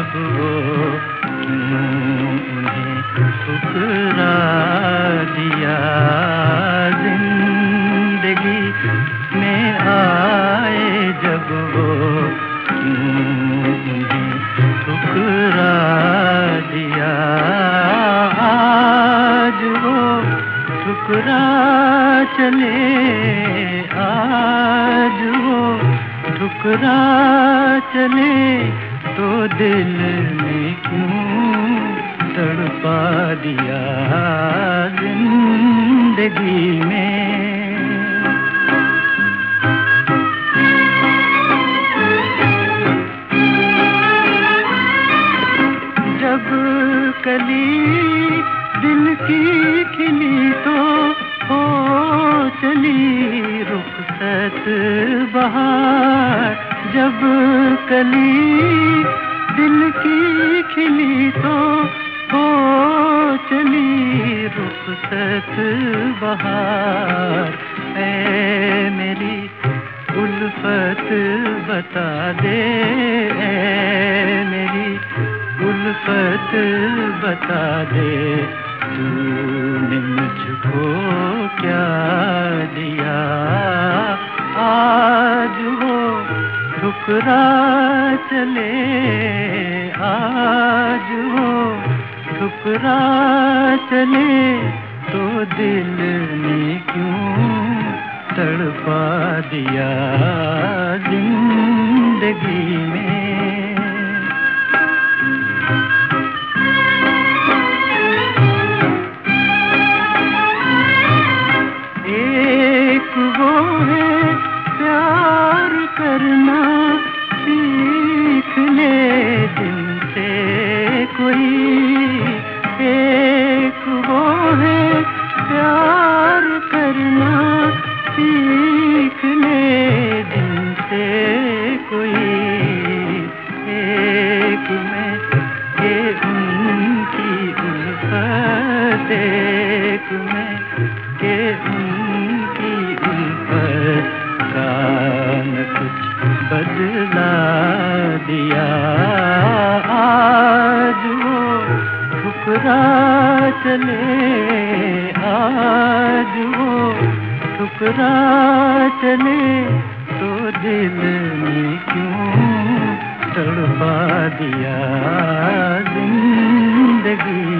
जब वो उन्हें ठुकरा दिया। जिंदगी में आए जब वो उन्हें ठुकरा दिया। आज वो ठुकरा चले, आज वो ठुकरा चले, तो दिल ने क्यों तड़पा दिया जिंदगी में। जब कली दिल की खिली तो हो चली रुखसत बहार। जब कली दिल की खिली तो हो चली रुखसत बहार। ऐ मेरी उल्फत बता दे, ऐ मेरी उल्फत बता दे, तूने मुझको क्या दिया। आज वो ठुकरा चले, आज वो ठुकरा चले, तो दिल ने क्यों तड़पा दिया जिंदगी में। एक वो है प्यार करना सीख ले जिनसे कोई। एक वो है प्यार करना सीख ले जिनसे कोई। एक में ये उनकी उल्फत, एक में ये उनकी उल्फत का न कुछ बदला दिया। आज वो ठुकरा चले, आज वो ठुकरा चले, तो दिल ने क्यों तड़पा दिया जिंदगी